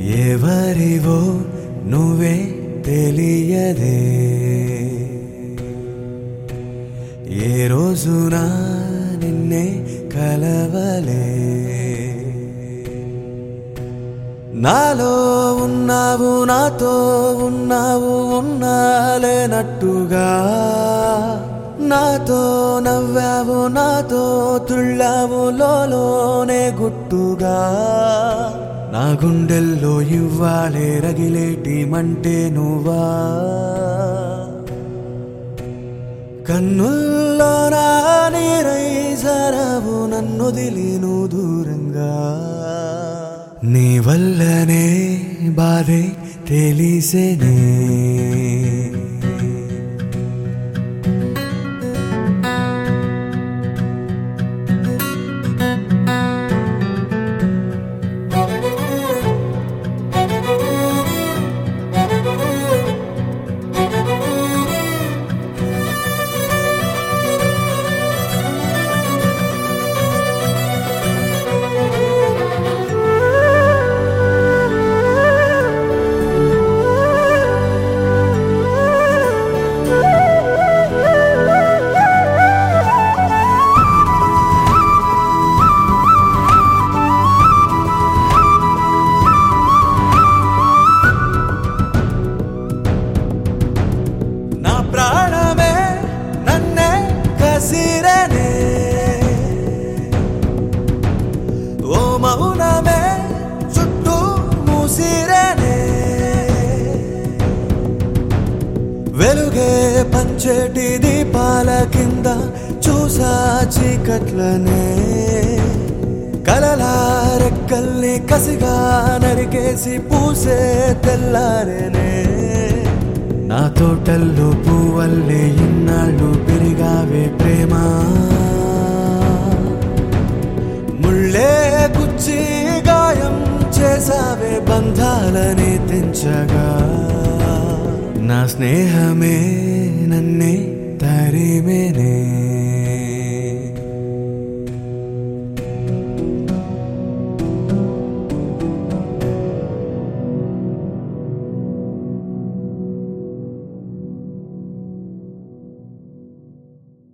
ఎవరివో నువ్వే తెలియదే ఏ రోజున నిన్నే కలవలే నాలో ఉన్నావు నాతో ఉన్నావు ఉన్నాలేనట్టుగా నాతో నవ్వావు నాతో తుళ్ళావు లోలోనే గుట్టుగా నా గుండెల్లో ఇవ్వాలే రగిలేటి మంటే నువ్వా కన్నుల్లో నా నీరై జరావు నన్నొదిలి నువ్వు దూరంగా నీ వల్లనే బాధే తెలిసేనే ప్రాణమే నన్నే కసిరనే ఓ మౌనమే చుట్టూ మూసిరనే వెలుగే పంచేటి దీపాల కింద చూసా చీకట్లనే కలలా రెక్కల్ని కసిగా నరికేసి పూసే తెల్లారేనే నా తోటల్లో పువ్వల్లే ఇన్నాళ్ళు పెరిగావే ప్రేమ ముళ్ళే గుచ్చి గాయం చేసావే బంధాలనే తెంచగా నా స్నేహమే నన్నే తరిమేనే